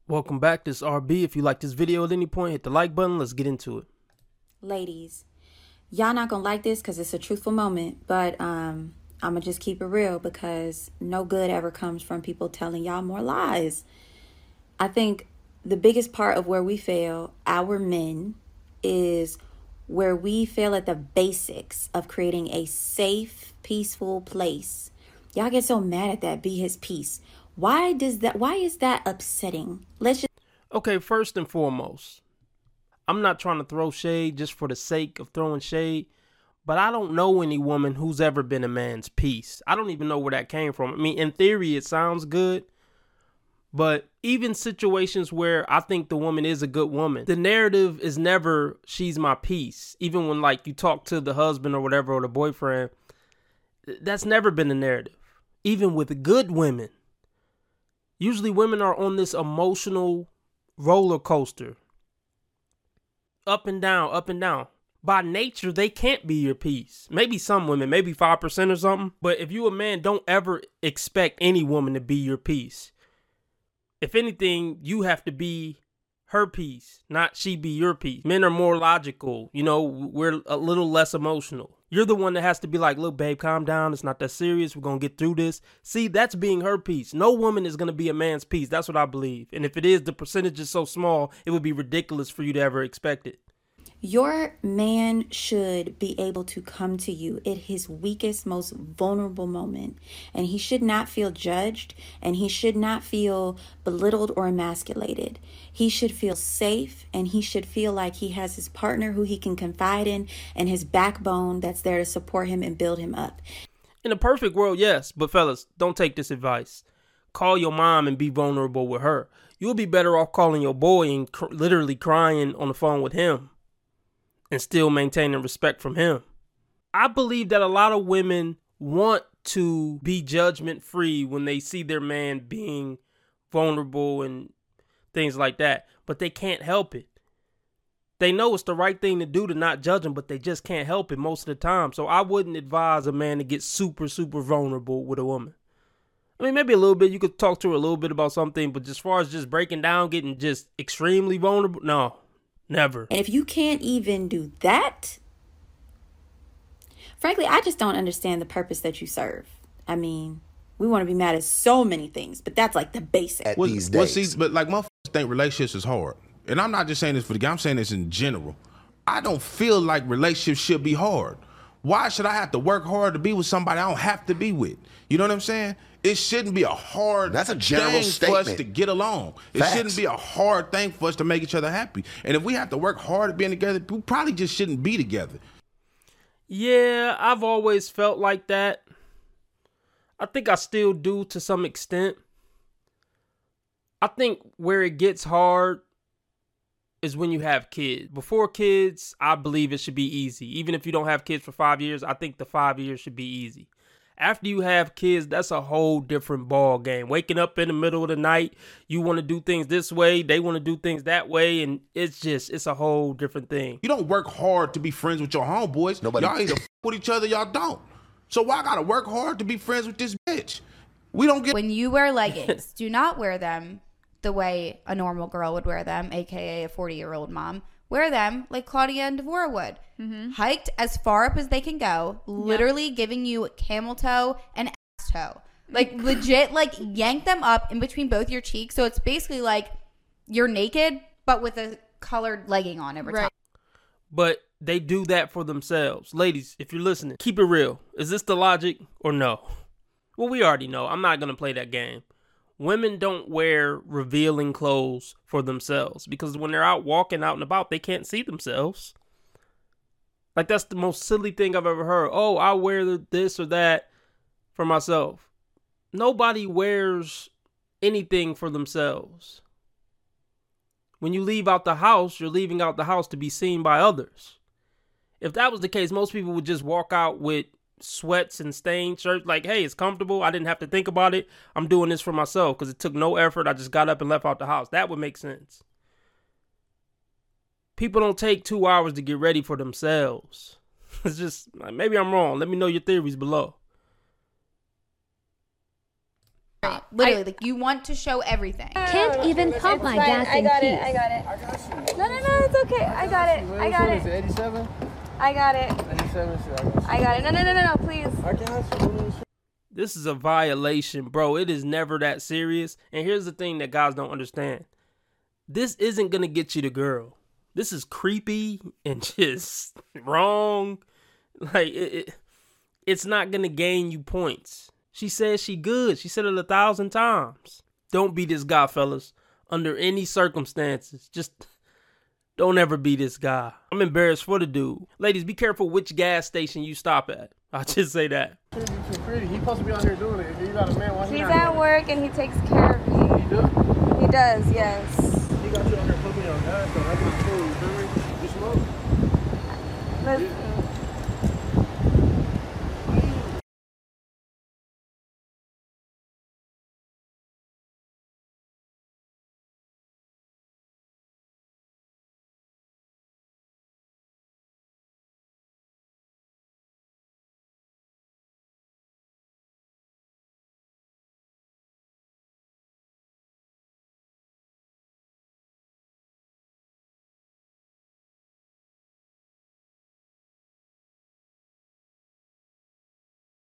Welcome back. This is RB. If you like this video at any point, hit the like button. Let's get into it. Ladies, y'all not gonna like this because it's a truthful moment, but I'm gonna just keep it real because no good ever comes from people telling y'all more lies. I think the biggest part of where we fail, our men, is where we fail at the basics of creating a safe, peaceful place. Y'all get so mad at that, be his peace. Why is that upsetting? Okay, first and foremost, I'm not trying to throw shade just for the sake of throwing shade, but I don't know any woman who's ever been a man's peace. I don't even know where that came from. I mean, in theory, it sounds good, but even situations where I think the woman is a good woman, the narrative is never, she's my peace. Even when like you talk to the husband or whatever, or the boyfriend, that's never been the narrative. Even with good women. Usually women are on this emotional roller coaster. Up and down, up and down. By nature, they can't be your peace. Maybe some women, maybe 5% or something. But if you a man, don't ever expect any woman to be your peace. If anything, you have to be her peace, not she be your peace. Men are more logical. You know, we're a little less emotional. You're the one that has to be like, look, babe, calm down. It's not that serious. We're going to get through this. See, that's being her peace. No woman is going to be a man's peace. That's what I believe. And if it is, the percentage is so small, it would be ridiculous for you to ever expect it. Your man should be able to come to you at his weakest, most vulnerable moment. And he should not feel judged, and he should not feel belittled or emasculated. He should feel safe, and he should feel like he has his partner who he can confide in and his backbone that's there to support him and build him up. In a perfect world, yes. But fellas, don't take this advice. Call your mom and be vulnerable with her. You'll be better off calling your boy and literally crying on the phone with him. And still maintaining respect from him. I believe that a lot of women want to be judgment free when they see their man being vulnerable and things like that, but they can't help it. They know it's the right thing to do to not judge him, but they just can't help it most of the time. So I wouldn't advise a man to get super, super vulnerable with a woman. I mean, maybe a little bit. You could talk to her a little bit about something, but as far as just breaking down, getting just extremely vulnerable, no. Never. And if you can't even do that, frankly, I just don't understand the purpose that you serve. I mean, we want to be mad at so many things, but that's like the basic. These days. See, but like motherfuckers think relationships is hard. And I'm not just saying this for the guy, I'm saying this in general. I don't feel like relationships should be hard. Why should I have to work hard to be with somebody I don't have to be with? You know what I'm saying? It shouldn't be a hard That's a general thing statement. for us to get along. Facts. It shouldn't be a hard thing for us to make each other happy. And if we have to work hard at being together, we probably just shouldn't be together. Yeah, I've always felt like that. I think I still do to some extent. I think where it gets hard is when you have kids. Before kids, I believe it should be easy. Even if you don't have kids for 5 years, I think the 5 years should be easy. After you have kids, that's a whole different ball game. Waking up in the middle of the night, you want to do things this way, they want to do things that way, and it's a whole different thing. You don't work hard to be friends with your homeboys. Nobody. Y'all either with each other, y'all don't. So why I gotta work hard to be friends with this bitch? We don't get. When you wear leggings, do not wear them the way a normal girl would wear them, aka a 40-year-old mom. Wear them like Claudia and Devora would. Mm-hmm. Hiked as far up as they can go, literally giving you camel toe and ass toe. Like legit, like yank them up in between both your cheeks. So it's basically like you're naked, but with a colored legging on over top. But they do that for themselves. Ladies, if you're listening, keep it real. Is this the logic or no? Well, we already know. I'm not going to play that game. Women don't wear revealing clothes for themselves because when they're out walking out and about, they can't see themselves. Like, that's the most silly thing I've ever heard. Oh, I wear this or that for myself. Nobody wears anything for themselves. When you leave out the house, you're leaving out the house to be seen by others. If that was the case, most people would just walk out with sweats and stained shirts like, hey, it's comfortable. I didn't have to think about it. I'm doing this for myself because it took no effort. I just got up and left out the house. That would make sense. People don't take 2 hours to get ready for themselves. It's just, maybe I'm wrong. Let me know your theories below. Literally, like you want to show everything. Can't even pump my gas in peace. I got it. No, it's okay. I got it. I got it. 87? I got it. 87, I got it. No, please. I got you. This is a violation, bro. It is never that serious. And here's the thing that guys don't understand. This isn't going to get you the girl. This is creepy and just wrong. Like, it's not going to gain you points. She says she good. She said it 1,000 times. Don't be this guy, fellas. Under any circumstances. Just don't ever be this guy. I'm embarrassed for the dude. Ladies, be careful which gas station you stop at. I'll just say that. He's too pretty. He's supposed to be out here doing it. If you got a man, why He's at work and he takes care of me. He do? He does, yes. He got you out here putting me on gas, so that's not cool. You feel me? You smoke? Listen.